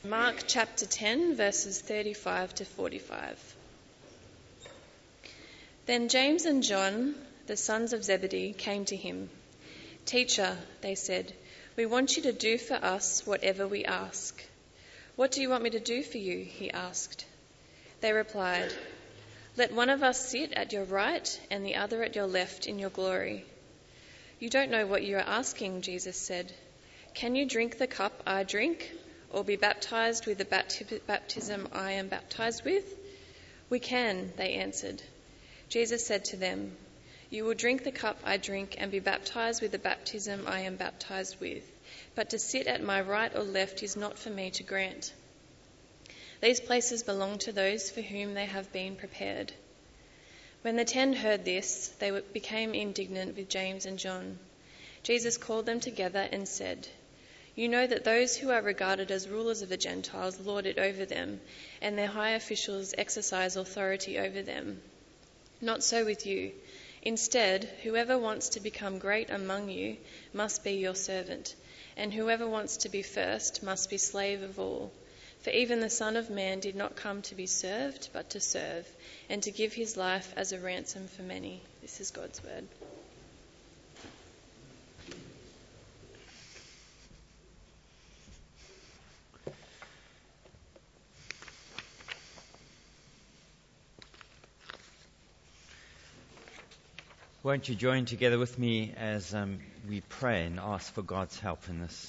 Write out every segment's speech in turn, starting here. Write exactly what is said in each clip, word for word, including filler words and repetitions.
Mark chapter ten, verses thirty-five to forty-five. Then James and John, the sons of Zebedee, came to him. "Teacher," they said, "we want you to do for us whatever we ask." "What do you want me to do for you?" he asked. They replied, "Let one of us sit at your right and the other at your left in your glory." "You don't know what you are asking," Jesus said. "Can you drink the cup I drink, or be baptized with the baptism I am baptized with?" "We can," they answered. Jesus said to them, "You will drink the cup I drink and be baptized with the baptism I am baptized with, but to sit at my right or left is not for me to grant. These places belong to those for whom they have been prepared." When the ten heard this, they became indignant with James and John. Jesus called them together and said, "You know that those who are regarded as rulers of the Gentiles lord it over them, and their high officials exercise authority over them. Not so with you. Instead, whoever wants to become great among you must be your servant, and whoever wants to be first must be slave of all. For even the Son of Man did not come to be served, but to serve, and to give his life as a ransom for many." This is God's word. Won't you join together with me as um, we pray and ask for God's help in this?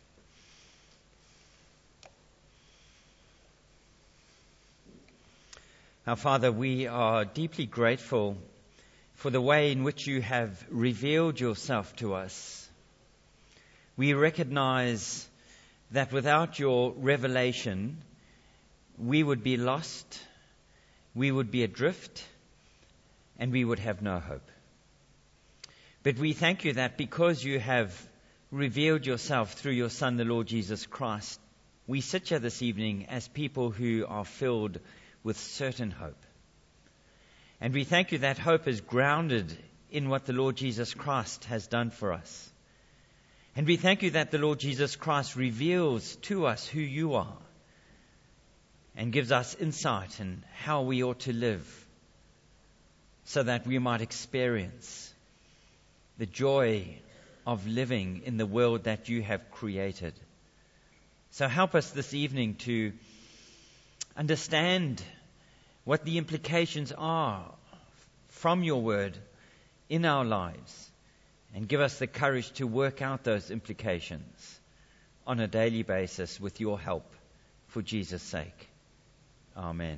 Our Father, we are deeply grateful for the way in which you have revealed yourself to us. We recognize that without your revelation, we would be lost, we would be adrift, and we would have no hope. But we thank you that because you have revealed yourself through your Son, the Lord Jesus Christ, we sit here this evening as people who are filled with certain hope. And we thank you that hope is grounded in what the Lord Jesus Christ has done for us. And we thank you that the Lord Jesus Christ reveals to us who you are and gives us insight in how we ought to live so that we might experience the joy of living in the world that you have created. So help us this evening to understand what the implications are from your word in our lives, and give us the courage to work out those implications on a daily basis with your help, for Jesus' sake. Amen.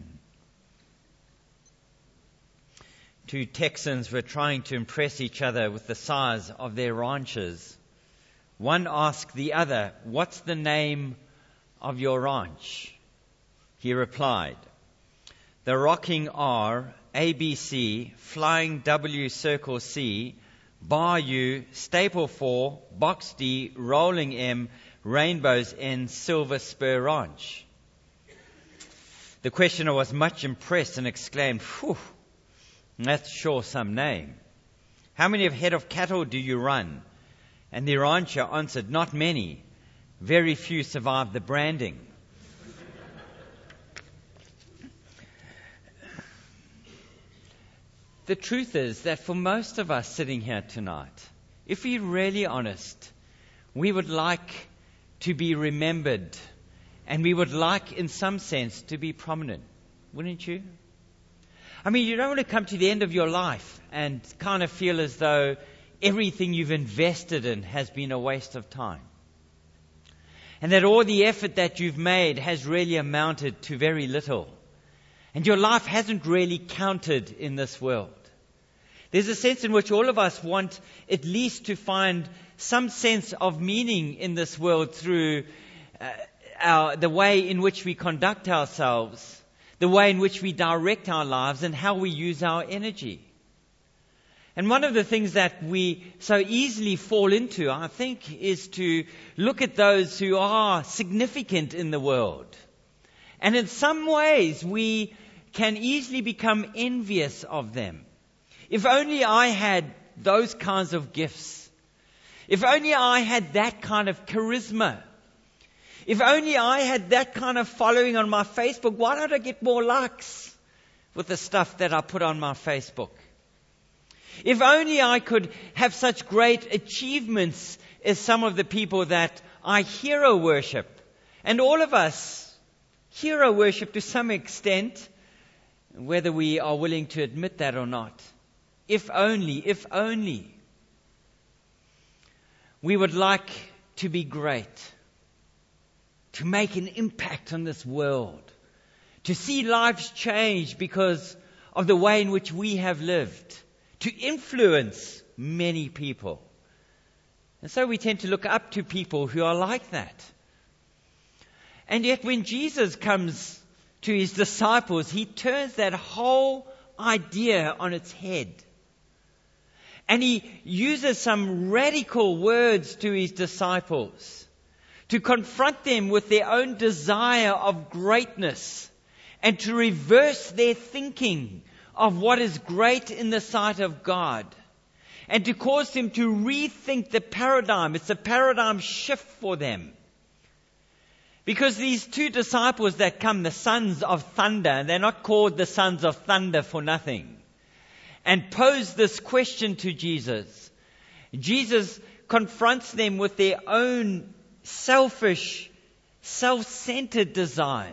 Two Texans were trying to impress each other with the size of their ranches. One asked the other, "What's the name of your ranch?" He replied, "The Rocking R, A B C, Flying W, Circle C, Bar U, Staple four, Box D, Rolling M, Rainbows N, Silver Spur Ranch." The questioner was much impressed and exclaimed, "Phew, that's sure some name. How many head of cattle do you run?" And the rancher answered, "Not many. Very few survive the branding." The truth is that for most of us sitting here tonight, if we're really honest, we would like to be remembered, and we would like, in some sense, to be prominent. Wouldn't you? I mean, you don't want to come to the end of your life and kind of feel as though everything you've invested in has been a waste of time, and that all the effort that you've made has really amounted to very little, and your life hasn't really counted in this world. There's a sense in which all of us want at least to find some sense of meaning in this world through uh, our, the way in which we conduct ourselves, the way in which we direct our lives, and how we use our energy. And one of the things that we so easily fall into, I think, is to look at those who are significant in the world. And in some ways, we can easily become envious of them. If only I had those kinds of gifts. If only I had that kind of charisma. If only I had that kind of following on my Facebook, why don't I get more likes with the stuff that I put on my Facebook? If only I could have such great achievements as some of the people that I hero worship. And all of us hero worship to some extent, whether we are willing to admit that or not. If only, if only we would like to be great, to make an impact on this world, to see lives change because of the way in which we have lived, to influence many people. And so we tend to look up to people who are like that. And yet when Jesus comes to his disciples, he turns that whole idea on its head. And he uses some radical words to his disciples to confront them with their own desire of greatness and to reverse their thinking of what is great in the sight of God, and to cause them to rethink the paradigm. It's a paradigm shift for them. Because these two disciples that come, the sons of thunder, they're not called the sons of thunder for nothing, and pose this question to Jesus. Jesus confronts them with their own selfish, self-centered desires.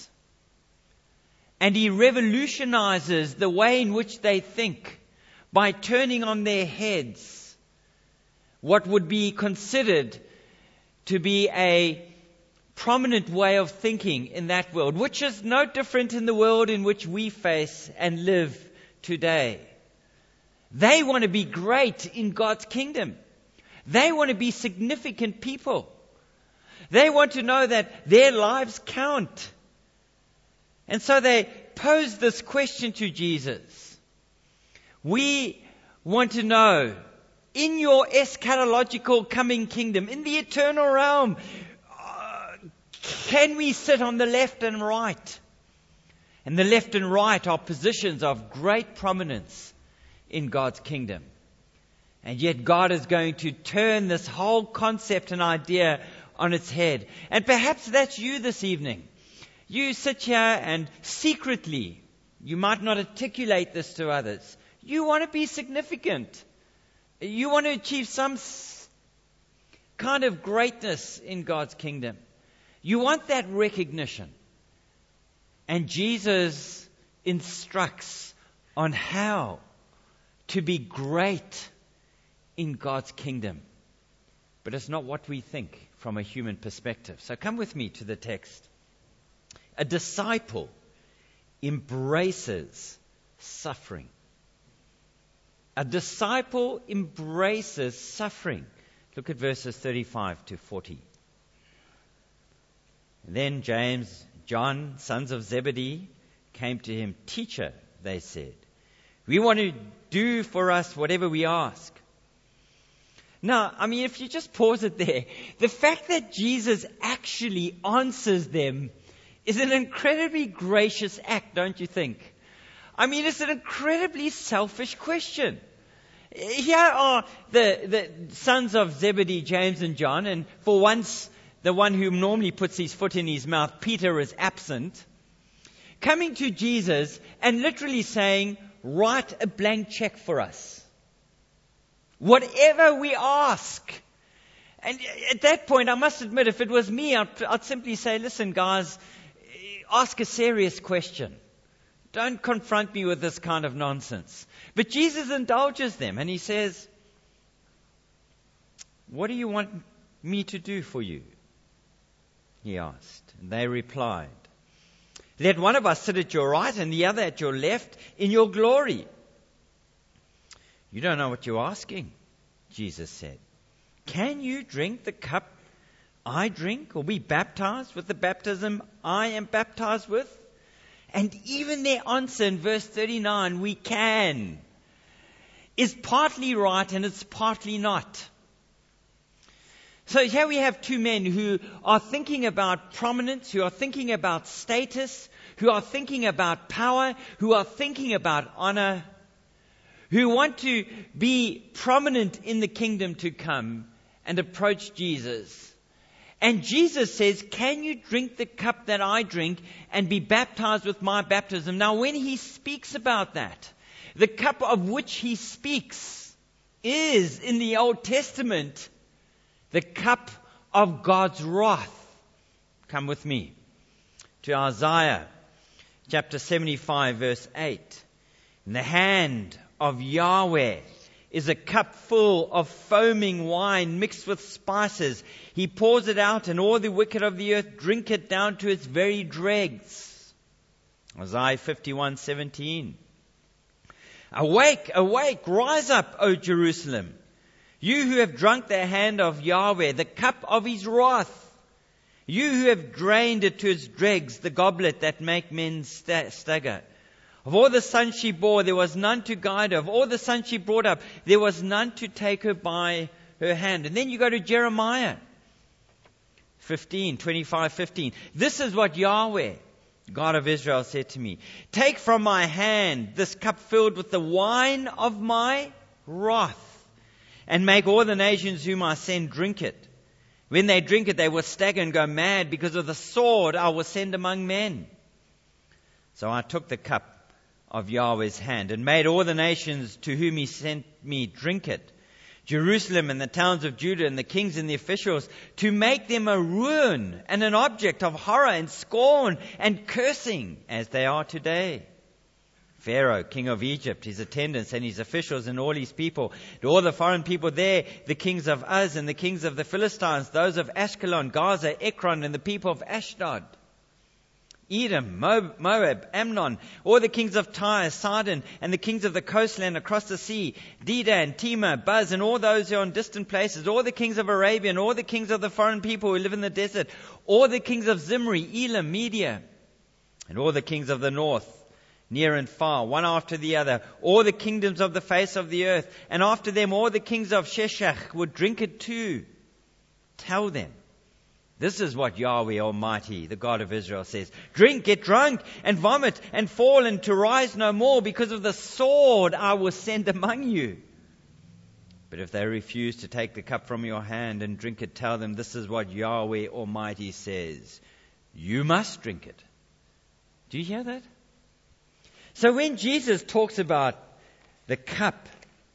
And he revolutionizes the way in which they think by turning on their heads what would be considered to be a prominent way of thinking in that world, which is no different in the world in which we face and live today. They want to be great in God's kingdom. They want to be significant people. They want to know that their lives count. And so they pose this question to Jesus. We want to know, in your eschatological coming kingdom, in the eternal realm, uh, can we sit on the left and right? And the left and right are positions of great prominence in God's kingdom. And yet God is going to turn this whole concept and idea on its head. And perhaps that's you this evening. You sit here and secretly, you might not articulate this to others, you want to be significant. You want to achieve some kind of greatness in God's kingdom. You want that recognition. And Jesus instructs on how to be great in God's kingdom. But it's not what we think from a human perspective. So come with me to the text. A disciple embraces suffering. A disciple embraces suffering. Look at verses thirty-five to forty. Then James, John, sons of Zebedee, came to him. Teacher, they said, we want to do for us whatever we ask. Now, I mean, if you just pause it there, the fact that Jesus actually answers them is an incredibly gracious act, don't you think? I mean, it's an incredibly selfish question. Here are the, the sons of Zebedee, James and John, and for once, the one who normally puts his foot in his mouth, Peter, is absent, coming to Jesus and literally saying, write a blank check for us. Whatever we ask. And at that point, I must admit, if it was me, I'd, I'd simply say, listen, guys, ask a serious question. Don't confront me with this kind of nonsense. But Jesus indulges them and he says, what do you want me to do for you? He asked. And they replied, let one of us sit at your right and the other at your left in your glory. You don't know what you're asking, Jesus said. Can you drink the cup I drink, or be baptized with the baptism I am baptized with? And even their answer in verse thirty-nine, we can, is partly right and it's partly not. So here we have two men who are thinking about prominence, who are thinking about status, who are thinking about power, who are thinking about honor, who want to be prominent in the kingdom to come, and approach Jesus. And Jesus says, can you drink the cup that I drink and be baptized with my baptism? Now, when he speaks about that, the cup of which he speaks is, in the Old Testament, the cup of God's wrath. Come with me to Isaiah chapter seventy-five, verse eight. In the hand of Yahweh is a cup full of foaming wine mixed with spices. He pours it out, and all the wicked of the earth drink it down to its very dregs. Isaiah fifty-one seventeen. Awake, awake, rise up, O Jerusalem, you who have drunk the hand of Yahweh, the cup of his wrath. You who have drained it to its dregs, the goblet that make men sta- stagger. Of all the sons she bore, there was none to guide her. Of all the sons she brought up, there was none to take her by her hand. And then you go to Jeremiah fifteen, twenty-five, fifteen. This is what Yahweh, God of Israel, said to me. Take from my hand this cup filled with the wine of my wrath, and make all the nations whom I send drink it. When they drink it, they will stagger and go mad because of the sword I will send among men. So I took the cup of Yahweh's hand and made all the nations to whom he sent me drink it. Jerusalem and the towns of Judah and the kings and the officials, to make them a ruin and an object of horror and scorn and cursing as they are today. Pharaoh, king of Egypt, his attendants and his officials and all his people, and all the foreign people there, the kings of Uz and the kings of the Philistines, those of Ashkelon, Gaza, Ekron, and the people of Ashdod, Edom, Moab, Ammon, all the kings of Tyre, Sidon, and the kings of the coastland across the sea, Dedan, Tema, Buz, and all those who are in distant places, all the kings of Arabia, and all the kings of the foreign people who live in the desert, all the kings of Zimri, Elam, Media, and all the kings of the north, near and far, one after the other, all the kingdoms of the face of the earth, and after them all the kings of Sheshach would drink it too. Tell them, this is what Yahweh Almighty, the God of Israel, says. Drink, get drunk, and vomit, and fall, and to rise no more, because of the sword I will send among you. But if they refuse to take the cup from your hand and drink it, tell them, this is what Yahweh Almighty says. You must drink it. Do you hear that? So when Jesus talks about the cup,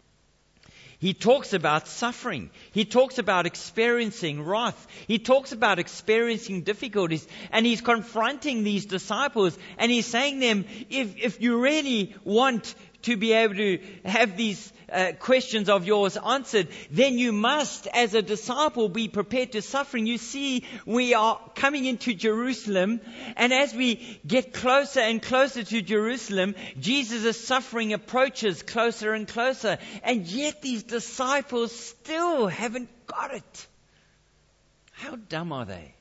he talks about suffering. He talks about experiencing wrath. He talks about experiencing difficulties. And he's confronting these disciples. And he's saying to them, if, if you really want to be able to have these uh, questions of yours answered, then you must, as a disciple, be prepared to suffering. You see, we are coming into Jerusalem, and as we get closer and closer to Jerusalem, Jesus' suffering approaches closer and closer. And yet these disciples still haven't got it. How dumb are they?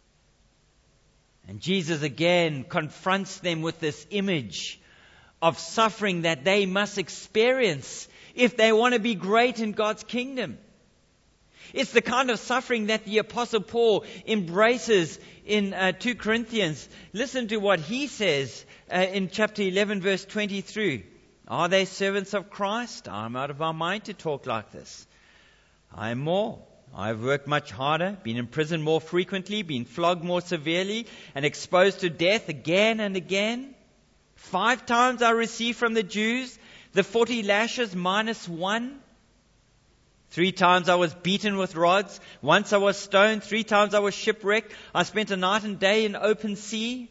And Jesus again confronts them with this image of suffering that they must experience if they want to be great in God's kingdom. It's the kind of suffering that the Apostle Paul embraces in uh, two Corinthians. Listen to what he says uh, in chapter eleven, verse twenty-three. Are they servants of Christ? I'm out of my mind to talk like this. I am more. I've worked much harder, been in prison more frequently, been flogged more severely, and exposed to death again and again. Five times I received from the Jews the forty lashes minus one. Three times I was beaten with rods. Once I was stoned. Three times I was shipwrecked. I spent a night and day in open sea.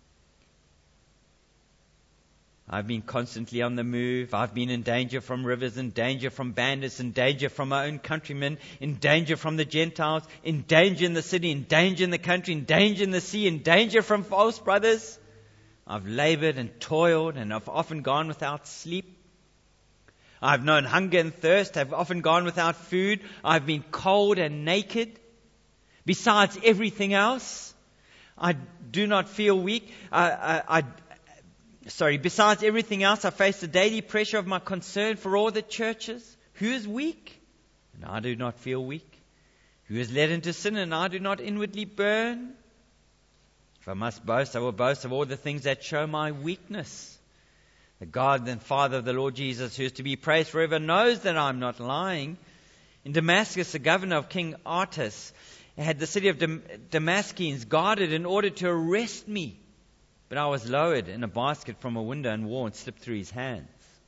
I've been constantly on the move. I've been in danger from rivers, in danger from bandits, in danger from my own countrymen, in danger from the Gentiles, in danger in the city, in danger in the country, in danger in the sea, in danger from false brothers. I've labored and toiled, and I've often gone without sleep. I've known hunger and thirst. I've often gone without food. I've been cold and naked. Besides everything else, I do not feel weak. I, I, I, sorry, besides everything else, I face the daily pressure of my concern for all the churches. Who is weak? And I do not feel weak. Who is led into sin, and I do not inwardly burn? If I must boast, I will boast of all the things that show my weakness. The God and Father of the Lord Jesus, who is to be praised forever, knows that I'm not lying. In Damascus, the governor of King Artaxerxes had the city of Dam- Damascus guarded in order to arrest me. But I was lowered in a basket from a window and war and slipped through his hands.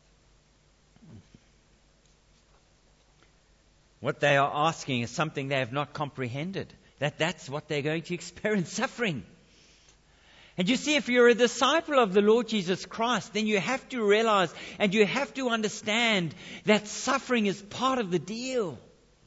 What they are asking is something they have not comprehended. That that's what they're going to experience, suffering. And you see, if you're a disciple of the Lord Jesus Christ, then you have to realize and you have to understand that suffering is part of the deal.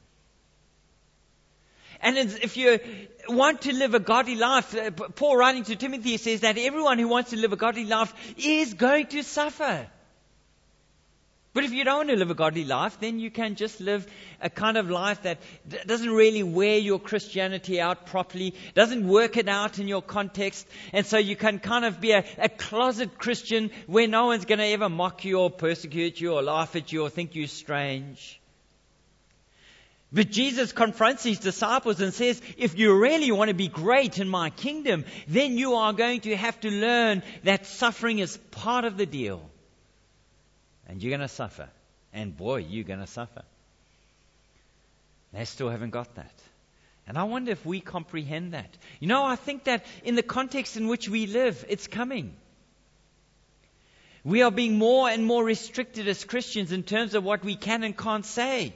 And if you want to live a godly life, Paul writing to Timothy says that everyone who wants to live a godly life is going to suffer. But if you don't want to live a godly life, then you can just live a kind of life that doesn't really wear your Christianity out properly, doesn't work it out in your context. And so you can kind of be a, a closet Christian where no one's going to ever mock you or persecute you or laugh at you or think you're strange. But Jesus confronts his disciples and says, if you really want to be great in my kingdom, then you are going to have to learn that suffering is part of the deal. And you're going to suffer. And boy, you're going to suffer. They still haven't got that. And I wonder if we comprehend that. You know, I think that in the context in which we live, it's coming. We are being more and more restricted as Christians in terms of what we can and can't say.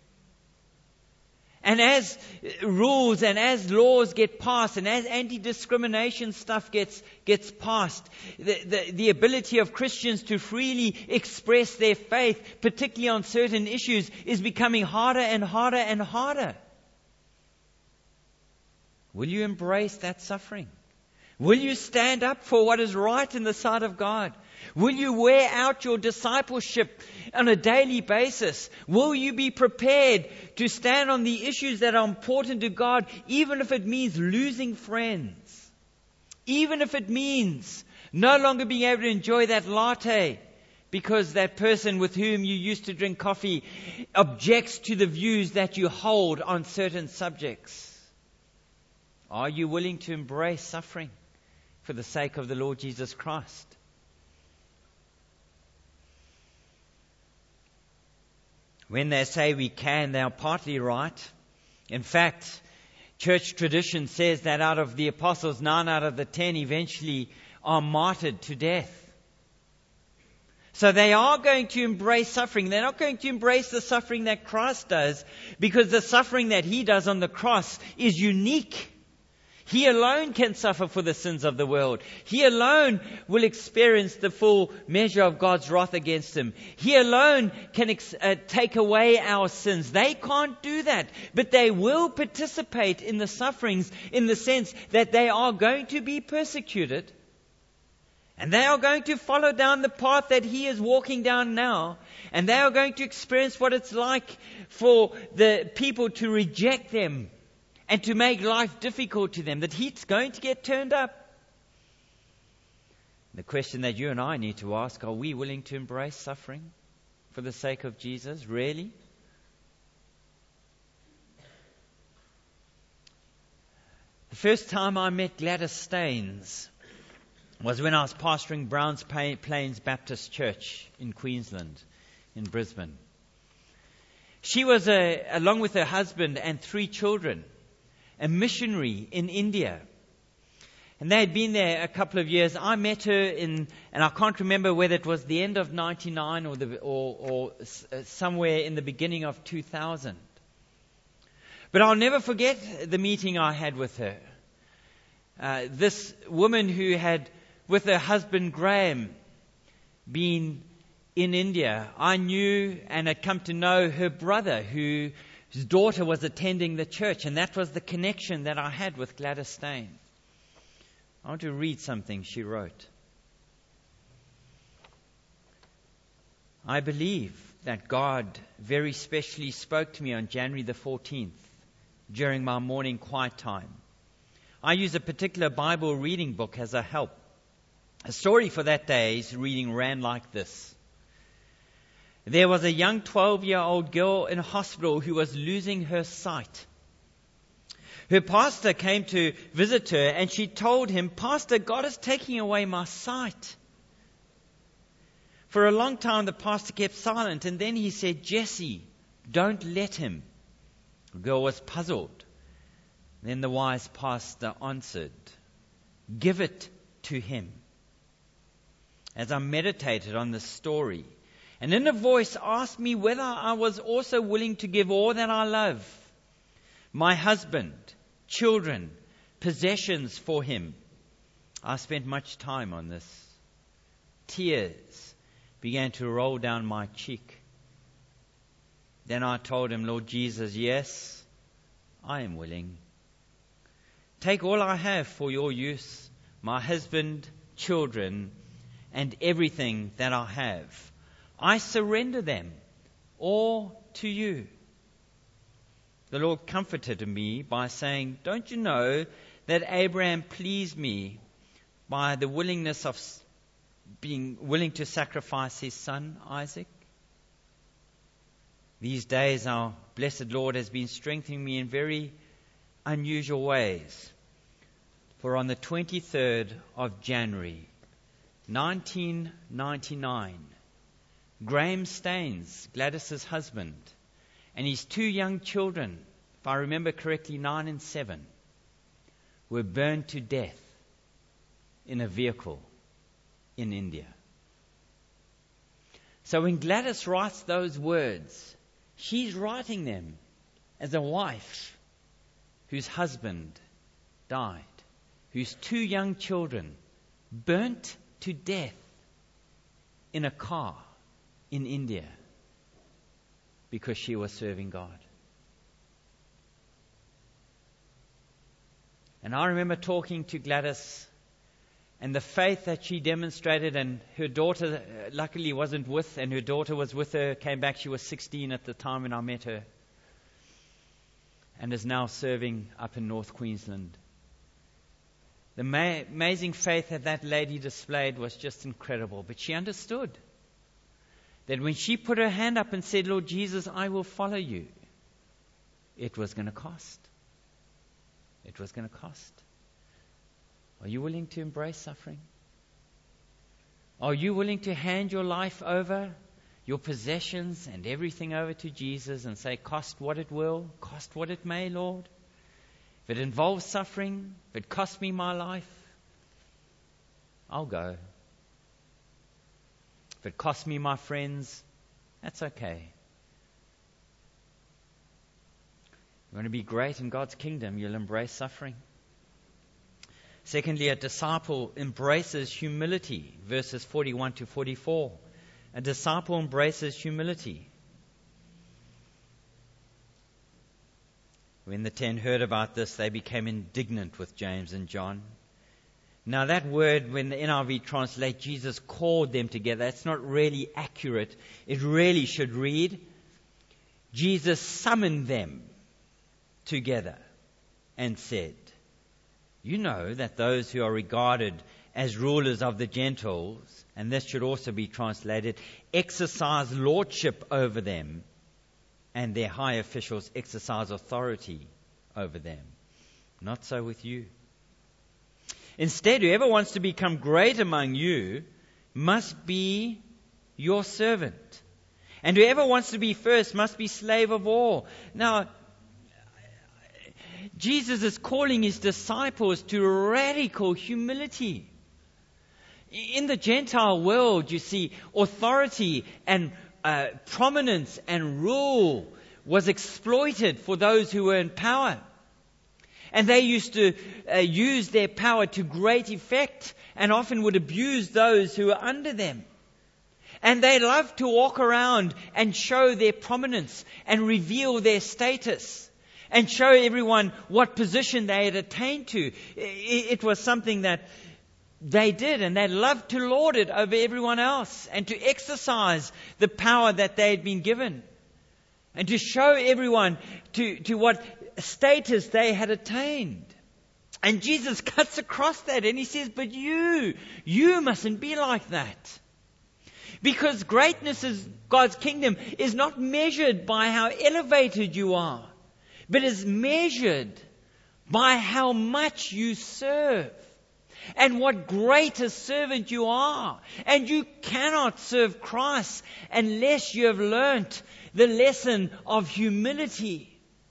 And as rules and as laws get passed and as anti-discrimination stuff gets gets passed, the, the, the ability of Christians to freely express their faith, particularly on certain issues, is becoming harder and harder and harder. Will you embrace that suffering? Will you stand up for what is right in the sight of God? Will you wear out your discipleship on a daily basis? Will you be prepared to stand on the issues that are important to God, even if it means losing friends? Even if it means no longer being able to enjoy that latte because that person with whom you used to drink coffee objects to the views that you hold on certain subjects? Are you willing to embrace suffering for the sake of the Lord Jesus Christ? When they say we can, they are partly right. In fact, church tradition says that out of the apostles, nine out of the ten eventually are martyred to death. So they are going to embrace suffering. They're not going to embrace the suffering that Christ does, because the suffering that he does on the cross is unique. He alone can suffer for the sins of the world. He alone will experience the full measure of God's wrath against him. He alone can ex- uh, take away our sins. They can't do that, but they will participate in the sufferings in the sense that they are going to be persecuted. And they are going to follow down the path that he is walking down now. And they are going to experience what it's like for the people to reject them and to make life difficult to them, that heat's going to get turned up. The question that you and I need to ask, are we willing to embrace suffering for the sake of Jesus? Really? The first time I met Gladys Staines was when I was pastoring Browns Plains Baptist Church in Queensland, in Brisbane. She was, a, along with her husband and three children, a missionary in India. And they had been there a couple of years. I met her in, and I can't remember whether it was the end of ninety-nine or, the, or, or somewhere in the beginning of two thousand. But I'll never forget the meeting I had with her. Uh, this woman who had, with her husband Graham, been in India. I knew and had come to know her brother, who his daughter was attending the church, and that was the connection that I had with Gladys Staines. I want to read something she wrote. I believe that God very specially spoke to me on January the fourteenth during my morning quiet time. I use a particular Bible reading book as a help. A story for that day's reading ran like this. There was a young twelve-year-old girl in a hospital who was losing her sight. Her pastor came to visit her, and she told him, "Pastor, God is taking away my sight." For a long time, the pastor kept silent, and then he said, "Jessie, don't let him." The girl was puzzled. Then the wise pastor answered, "Give it to him." As I meditated on this story, an inner voice asked me whether I was also willing to give all that I love, my husband, children, possessions, for him. I spent much time on this. Tears began to roll down my cheek. Then I told him, "Lord Jesus, yes, I am willing. Take all I have for your use, my husband, children, and everything that I have. I surrender them all to you." The Lord comforted me by saying, "Don't you know that Abraham pleased me by the willingness of being willing to sacrifice his son, Isaac?" These days, our blessed Lord has been strengthening me in very unusual ways. For on the twenty-third of January, nineteen ninety-nine, Graham Staines, Gladys's husband, and his two young children, if I remember correctly, nine and seven, were burned to death in a vehicle in India. So when Gladys writes those words, she's writing them as a wife whose husband died, whose two young children burnt to death in a car in India because she was serving God. And I remember talking to Gladys and the faith that she demonstrated, and her daughter uh, luckily wasn't with, and her daughter was with her, came back, she was sixteen at the time when I met her, and is now serving up in North Queensland. The ma- amazing faith that that lady displayed was just incredible. But she understood that when she put her hand up and said, "Lord Jesus, I will follow you," it was going to cost. It was going to cost. Are you willing to embrace suffering? Are you willing to hand your life over, your possessions and everything over to Jesus and say, "Cost what it will, cost what it may, Lord. If it involves suffering, if it costs me my life, I'll go. If it costs me my friends, that's okay." You want to be great in God's kingdom, you'll embrace suffering. Secondly, a disciple embraces humility, verses forty-one to forty-four. A disciple embraces humility. When the ten heard about this, they became indignant with James and John. Now that word, when the N I V translates, Jesus called them together, that's not really accurate. It really should read, Jesus summoned them together and said, "You know that those who are regarded as rulers of the Gentiles," and this should also be translated, "exercise lordship over them, and their high officials exercise authority over them. Not so with you. Instead, whoever wants to become great among you must be your servant. And whoever wants to be first must be slave of all." Now, Jesus is calling his disciples to radical humility. In the Gentile world, you see, authority and uh, prominence and rule was exploited for those who were in power. And they used to uh, use their power to great effect and often would abuse those who were under them. And they loved to walk around and show their prominence and reveal their status and show everyone what position they had attained to. It was something that they did, and they loved to lord it over everyone else and to exercise the power that they had been given and to show everyone to, to what status they had attained. And Jesus cuts across that and he says, but you, you mustn't be like that. Because greatness is God's kingdom is not measured by how elevated you are, but is measured by how much you serve and what great a servant you are. And you cannot serve Christ unless you have learnt the lesson of humility.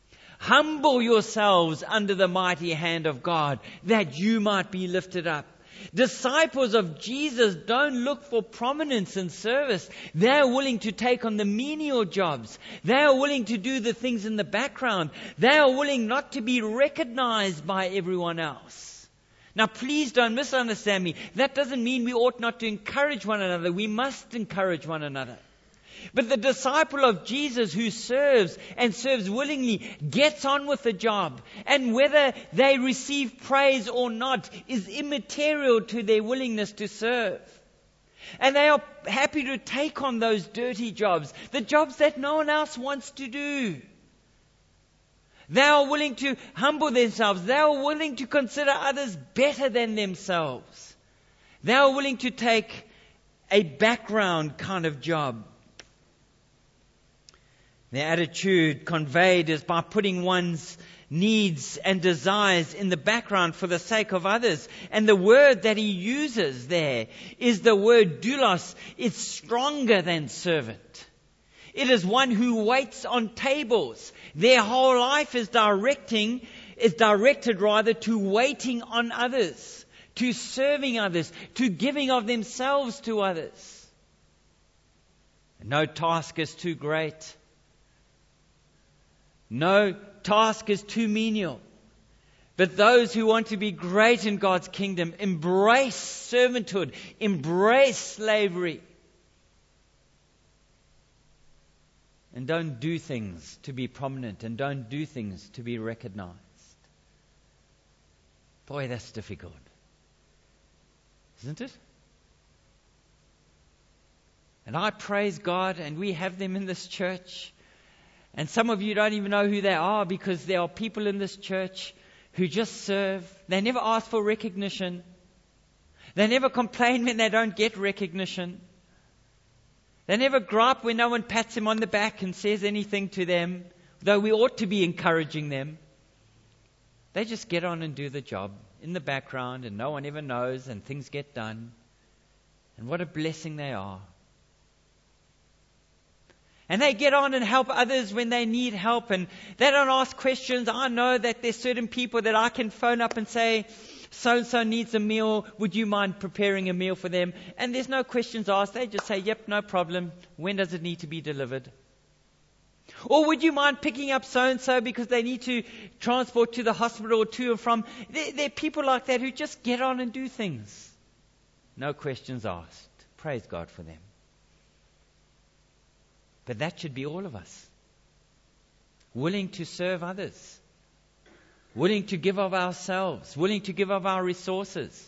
Humble yourselves under the mighty hand of God, that you might be lifted up. Disciples of Jesus don't look for prominence and service. They're willing to take on the menial jobs. They are willing to do the things in the background. They are willing not to be recognized by everyone else. Now, please don't misunderstand me. That doesn't mean we ought not to encourage one another. We must encourage one another. But the disciple of Jesus who serves and serves willingly gets on with the job. And whether they receive praise or not is immaterial to their willingness to serve. And they are happy to take on those dirty jobs, the jobs that no one else wants to do. They are willing to humble themselves. They are willing to consider others better than themselves. They are willing to take a background kind of job. Their attitude conveyed is by putting one's needs and desires in the background for the sake of others. And the word that he uses there is the word doulos. It's stronger than servant. It is one who waits on tables. Their whole life is directing, is directed rather to waiting on others, to serving others, to giving of themselves to others. No task is too great. No task is too menial. But those who want to be great in God's kingdom embrace servanthood, embrace slavery. And don't do things to be prominent, and don't do things to be recognized. Boy, that's difficult. Isn't it? And I praise God, and we have them in this church. And some of you don't even know who they are, because there are people in this church who just serve. They never ask for recognition. They never complain when they don't get recognition. They never gripe when no one pats them on the back and says anything to them, though we ought to be encouraging them. They just get on and do the job in the background, and no one ever knows, and things get done. And what a blessing they are. And they get on and help others when they need help, and they don't ask questions. I know that there's certain people that I can phone up and say, so-and-so needs a meal. Would you mind preparing a meal for them? And there's no questions asked. They just say, yep, no problem. When does it need to be delivered? Or would you mind picking up so-and-so because they need to transport to the hospital or to and from? There, there are people like that who just get on and do things. No questions asked. Praise God for them. But that should be all of us. Willing to serve others. Willing to give of ourselves. Willing to give of our resources.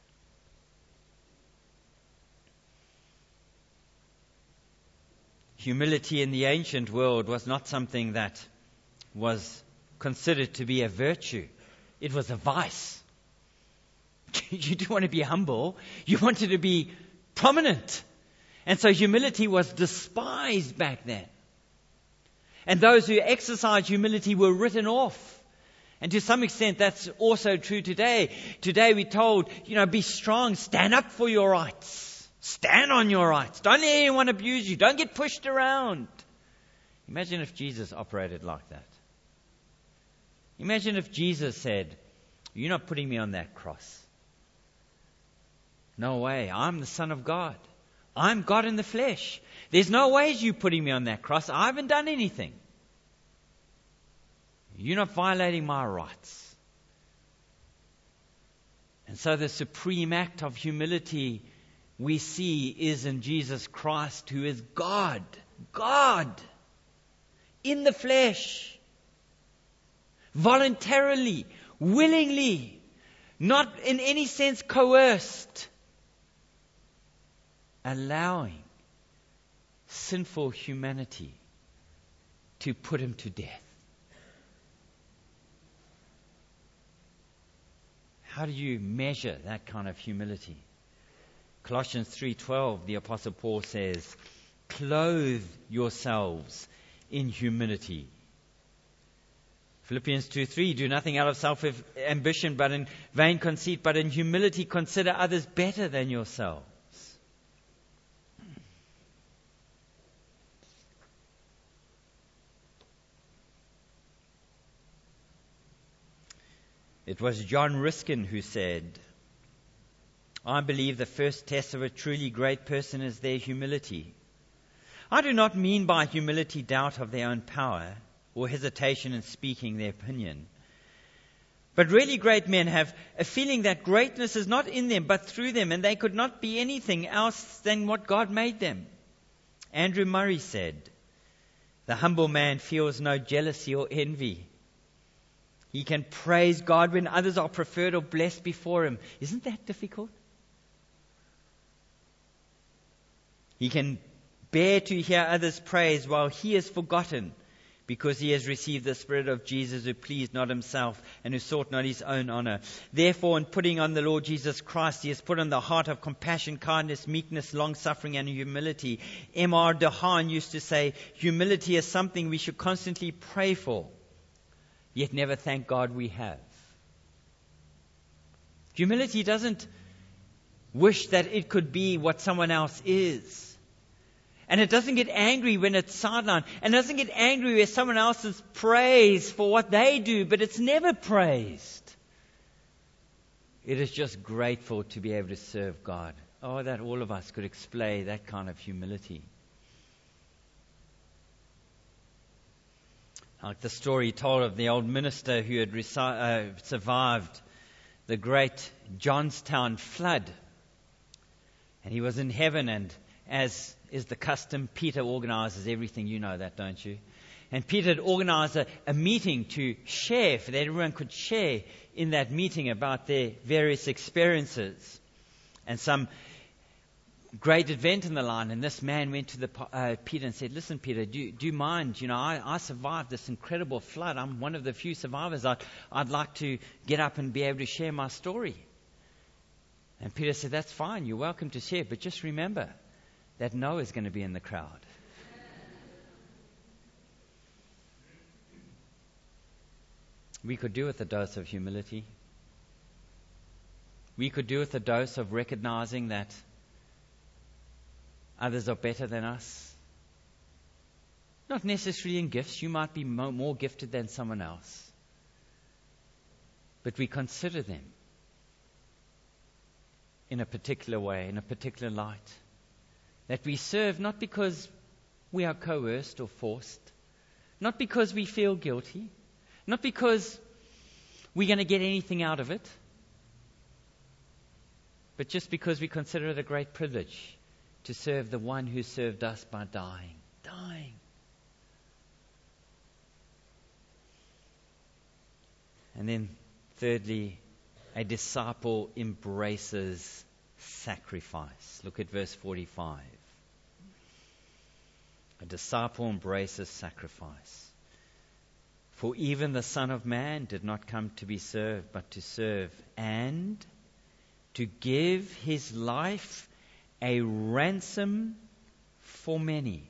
Humility in the ancient world was not something that was considered to be a virtue. It was a vice. You didn't want to be humble. You wanted to be prominent. And so humility was despised back then. And those who exercised humility were written off. And to some extent, that's also true today. Today we're told, you know, be strong, stand up for your rights. Stand on your rights. Don't let anyone abuse you. Don't get pushed around. Imagine if Jesus operated like that. Imagine if Jesus said, you're not putting me on that cross. No way. I'm the Son of God. I'm God in the flesh. There's no ways you putting me on that cross. I haven't done anything. You're not violating my rights. And so the supreme act of humility we see is in Jesus Christ, who is God. God in the flesh. Voluntarily, willingly, not in any sense coerced. Allowing sinful humanity to put him to death. How do you measure that kind of humility? Colossians three twelve, the Apostle Paul says, clothe yourselves in humility. Philippians two three, do nothing out of self-ambition, but in vain conceit, but in humility consider others better than yourselves. It was John Ruskin who said, "I believe the first test of a truly great person is their humility. I do not mean by humility doubt of their own power or hesitation in speaking their opinion. But really great men have a feeling that greatness is not in them but through them, and they could not be anything else than what God made them." Andrew Murray said, "The humble man feels no jealousy or envy. He can praise God when others are preferred or blessed before him." Isn't that difficult? He can bear to hear others praise while he is forgotten, because he has received the Spirit of Jesus, who pleased not himself and who sought not his own honor. Therefore, in putting on the Lord Jesus Christ, he has put on the heart of compassion, kindness, meekness, long-suffering, and humility. M R DeHaan used to say, humility is something we should constantly pray for, yet never thank God we have. Humility doesn't wish that it could be what someone else is. And it doesn't get angry when it's sidelined. And it doesn't get angry when someone else is praised for what they do, but it's never praised. It is just grateful to be able to serve God. Oh, that all of us could display that kind of humility. Like the story told of the old minister who had resi- uh, survived the great Johnstown flood. And he was in heaven, and as is the custom, Peter organizes everything. You know that, don't you? And Peter had organized a, a meeting to share, for that everyone could share in that meeting about their various experiences. And some great event in the line. And this man went to the uh, Peter and said, "Listen, Peter, do you, do you mind? You know, I, I survived this incredible flood. I'm one of the few survivors. I'd, I'd like to get up and be able to share my story." And Peter said, "That's fine. You're welcome to share. But just remember that Noah's going to be in the crowd." We could do with a dose of humility. We could do with a dose of recognizing that others are better than us. Not necessarily in gifts. You might be mo- more gifted than someone else. But we consider them in a particular way, in a particular light. That we serve not because we are coerced or forced, not because we feel guilty, not because we're going to get anything out of it, but just because we consider it a great privilege to serve the one who served us by dying. Dying. And then thirdly, a disciple embraces sacrifice. Look at verse forty-five. A disciple embraces sacrifice. "For even the Son of Man did not come to be served, but to serve, and to give his life a ransom for many."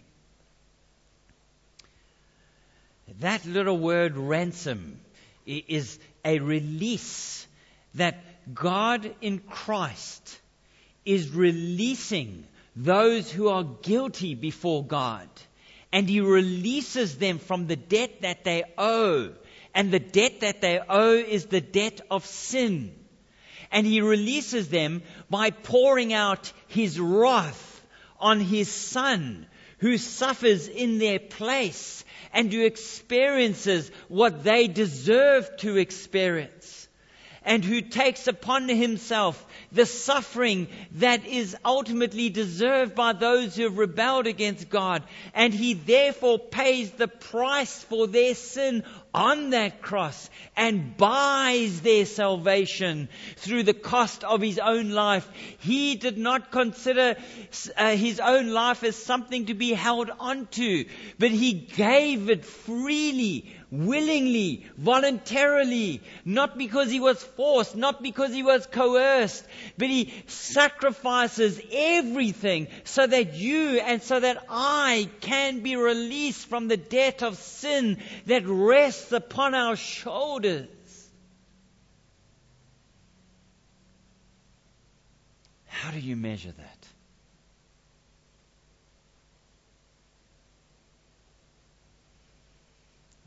That little word ransom is a release that God in Christ is releasing those who are guilty before God. And he releases them from the debt that they owe. And the debt that they owe is the debt of sin. And he releases them by pouring out his wrath on his Son, who suffers in their place and who experiences what they deserve to experience. And who takes upon himself the suffering that is ultimately deserved by those who have rebelled against God. And he therefore pays the price for their sin on that cross and buys their salvation through the cost of his own life. He did not consider uh, his own life as something to be held onto, but he gave it freely, willingly, voluntarily, not because he was forced, not because he was coerced, but he sacrifices everything so that you and so that I can be released from the debt of sin that rests upon our shoulders. How do you measure that?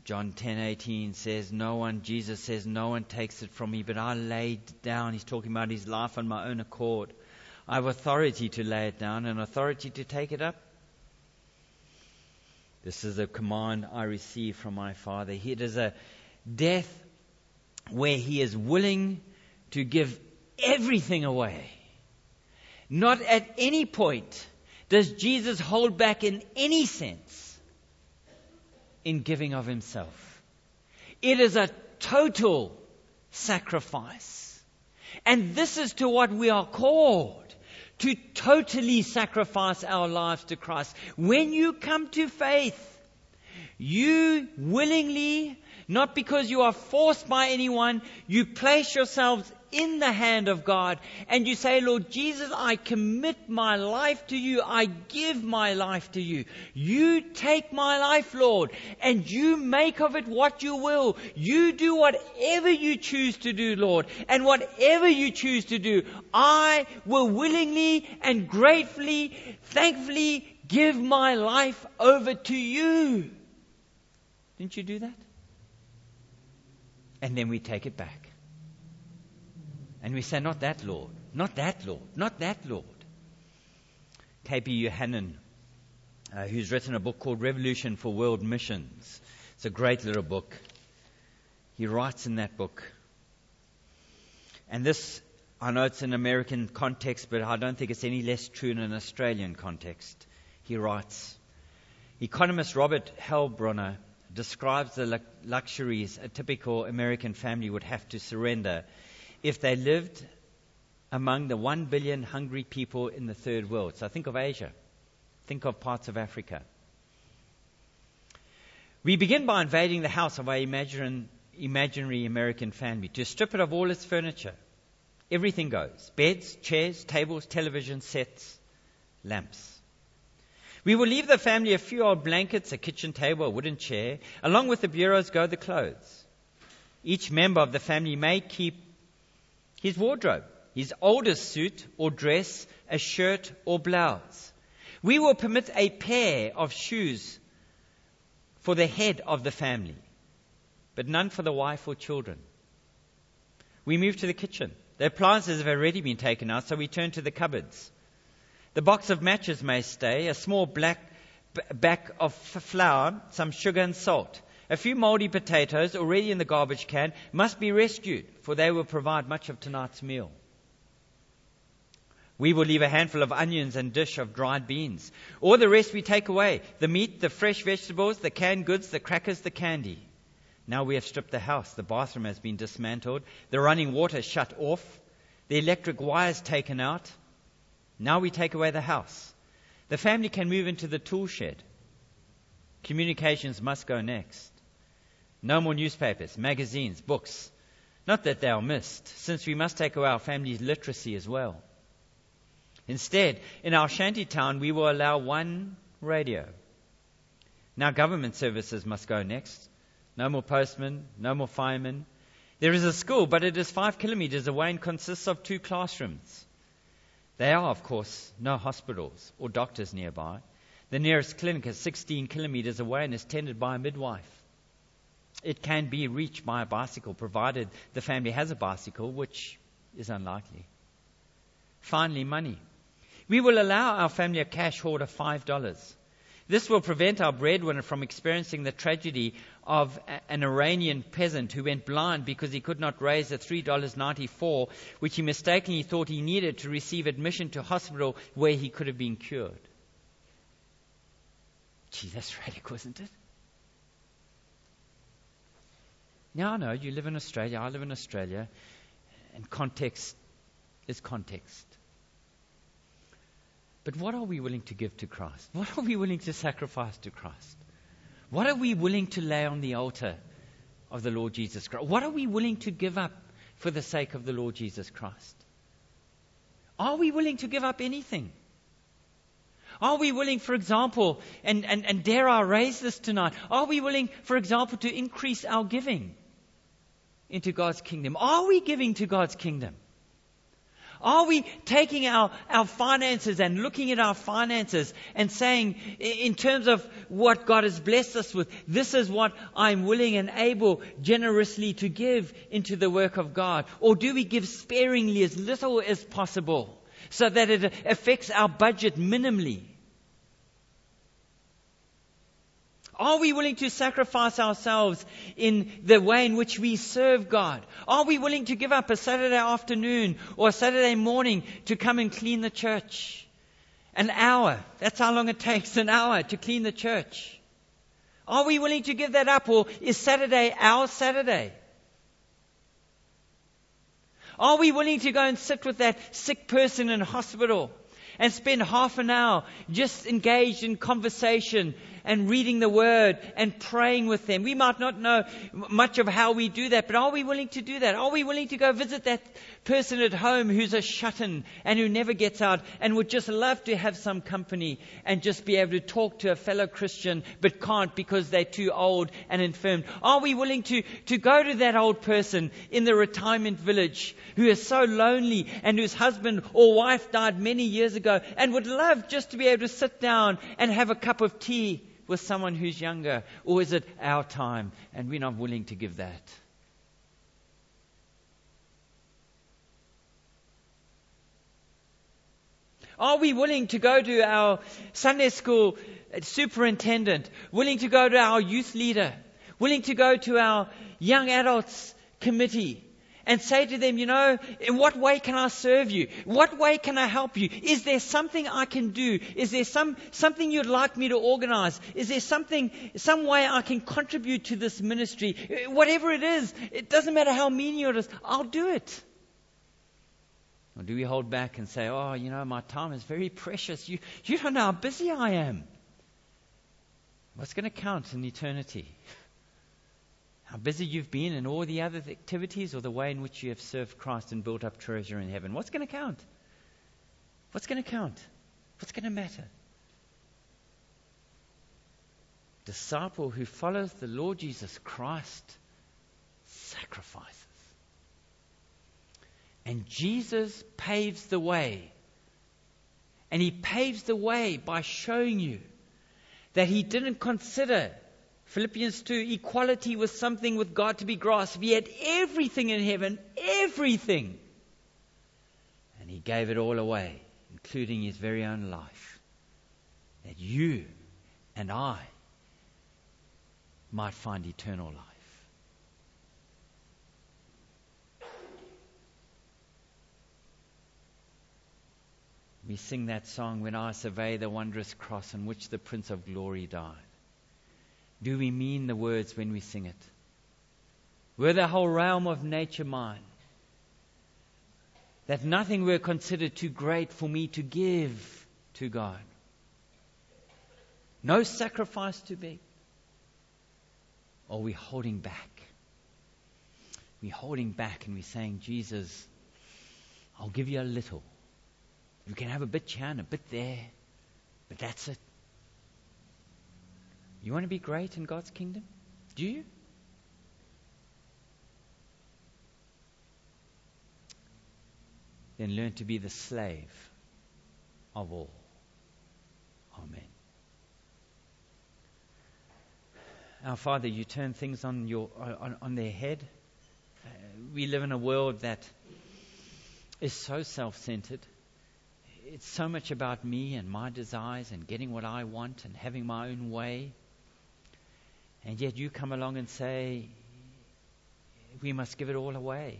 John ten eighteen says, no one, Jesus says, no one takes it from me, but I laid down. He's talking about his life on my own accord. I have authority to lay it down and authority to take it up. This is a command I received from my Father. It is a death where he is willing to give everything away. Not at any point does Jesus hold back in any sense in giving of himself. It is a total sacrifice. And this is to what we are called. To totally sacrifice our lives to Christ. When you come to faith, you willingly, not because you are forced by anyone, you place yourselves in the hand of God and you say, Lord Jesus, I commit my life to you. I give my life to you. You take my life, Lord, and you make of it what you will. You do whatever you choose to do, Lord. And whatever you choose to do, I will willingly and gratefully, thankfully give my life over to you. Didn't you do that? And then we take it back. And we say, not that, Lord. Not that, Lord. Not that, Lord. K B Yohannan, uh, who's written a book called Revolution for World Missions. It's a great little book. He writes in that book. And this, I know it's an American context, but I don't think it's any less true in an Australian context. He writes, economist Robert Heilbronner describes the luxuries a typical American family would have to surrender if they lived among the one billion hungry people in the third world. So think of Asia. Think of parts of Africa. We begin by invading the house of our imagine, imaginary American family to strip it of all its furniture. Everything goes. Beds, chairs, tables, television sets, lamps. We will leave the family a few old blankets, a kitchen table, a wooden chair. Along with the bureaus go the clothes. Each member of the family may keep his wardrobe, his oldest suit or dress, a shirt or blouse. We will permit a pair of shoes for the head of the family, but none for the wife or children. We move to the kitchen. The appliances have already been taken out, so we turn to the cupboards. The box of matches may stay, a small black b- bag of f- flour, some sugar and salt. A few moldy potatoes already in the garbage can must be rescued, for they will provide much of tonight's meal. We will leave a handful of onions and dish of dried beans. All the rest we take away. The meat, the fresh vegetables, the canned goods, the crackers, the candy. Now we have stripped the house. The bathroom has been dismantled. The running water shut off. The electric wires taken out. Now we take away the house. The family can move into the tool shed. Communications must go next. No more newspapers, magazines, books. Not that they are missed, since we must take away our family's literacy as well. Instead, in our shanty town, we will allow one radio. Now government services must go next. No more postmen, no more firemen. There is a school, but it is five kilometers away and consists of two classrooms. There are, of course, no hospitals or doctors nearby. The nearest clinic is sixteen kilometers away and is tended by a midwife. It can be reached by a bicycle, provided the family has a bicycle, which is unlikely. Finally, money. We will allow our family a cash hoard of five dollars. This will prevent our breadwinner from experiencing the tragedy of an Iranian peasant who went blind because he could not raise the three dollars and ninety-four cents, which he mistakenly thought he needed to receive admission to hospital where he could have been cured. Gee, that's radical, isn't it? Now, I know you live in Australia, I live in Australia, and context is context. But what are we willing to give to Christ? What are we willing to sacrifice to Christ? What are we willing to lay on the altar of the Lord Jesus Christ? What are we willing to give up for the sake of the Lord Jesus Christ? Are we willing to give up anything? Are we willing, for example, and, and, and dare I raise this tonight, are we willing, for example, to increase our giving into God's kingdom? Are we giving to God's kingdom? Are we taking our, our finances and looking at our finances and saying, in terms of what God has blessed us with, this is what I'm willing and able generously to give into the work of God? Or do we give sparingly, as little as possible, so that it affects our budget minimally? Are we willing to sacrifice ourselves in the way in which we serve God? Are we willing to give up a Saturday afternoon or a Saturday morning to come and clean the church? An hour. That's how long it takes, an hour to clean the church. Are we willing to give that up, or is Saturday our Saturday? Are we willing to go and sit with that sick person in hospital and spend half an hour just engaged in conversation and reading the Word and praying with them? We might not know much of how we do that, but are we willing to do that? Are we willing to go visit that person at home who's a shut-in and who never gets out and would just love to have some company and just be able to talk to a fellow Christian but can't because they're too old and infirm? Are we willing to, to go to that old person in the retirement village who is so lonely and whose husband or wife died many years ago and would love just to be able to sit down and have a cup of tea with someone who's younger? Or is it our time and we're not willing to give that? Are we willing to go to our Sunday school superintendent, willing to go to our youth leader, willing to go to our young adults committee and say to them, you know, in what way can I serve you? What way can I help you? Is there something I can do? Is there some something you'd like me to organize? Is there something, some way I can contribute to this ministry? Whatever it is, it doesn't matter how mean it is, I'll do it. Or do we hold back and say, oh, you know, my time is very precious. You, you don't know how busy I am. What's going to count in eternity? How busy you've been in all the other activities, or the way in which you have served Christ and built up treasure in heaven? What's going to count? What's going to count? What's going to matter? Disciple who follows the Lord Jesus Christ sacrifices. And Jesus paves the way. And He paves the way by showing you that He didn't consider Philippians two, equality was something with God to be grasped. He had everything in heaven, everything. And He gave it all away, including His very own life, that you and I might find eternal life. We sing that song, when I survey the wondrous cross on which the Prince of Glory died. Do we mean the words when we sing it? Were the whole realm of nature mine, that nothing were considered too great for me to give to God? No sacrifice too big? Or are we holding back? We're holding back and we're saying, Jesus, I'll give you a little. You can have a bit here and a bit there, but that's it. You want to be great in God's kingdom? Do you? Then learn to be the slave of all. Amen. Our Father, you turn things on your on, on their head. Uh, we live in a world that is so self-centered. It's so much about me and my desires and getting what I want and having my own way. And yet you come along and say, we must give it all away.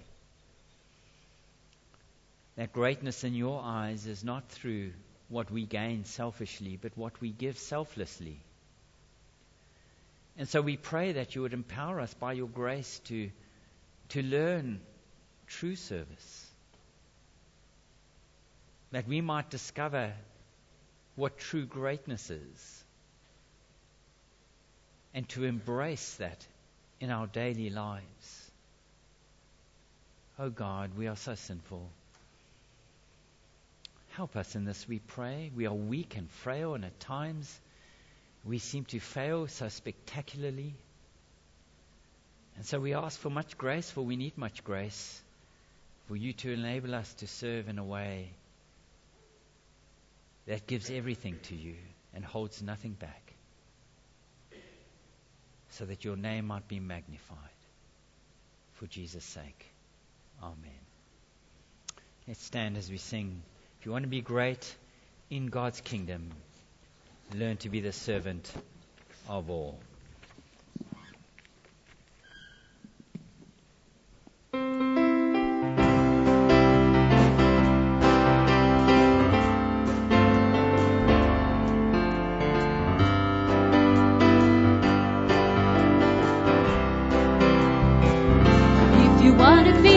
That greatness in your eyes is not through what we gain selfishly, but what we give selflessly. And so we pray that you would empower us by your grace to, to learn true service. That we might discover what true greatness is. And to embrace that in our daily lives. Oh God, we are so sinful. Help us in this, we pray. We are weak and frail, and at times we seem to fail so spectacularly. And so we ask for much grace, for we need much grace. for you to enable us to serve in a way that gives everything to you and holds nothing back, so that your name might be magnified. For Jesus' sake. Amen. Let's stand as we sing. If you want to be great in God's kingdom, learn to be the servant of all. If you want to be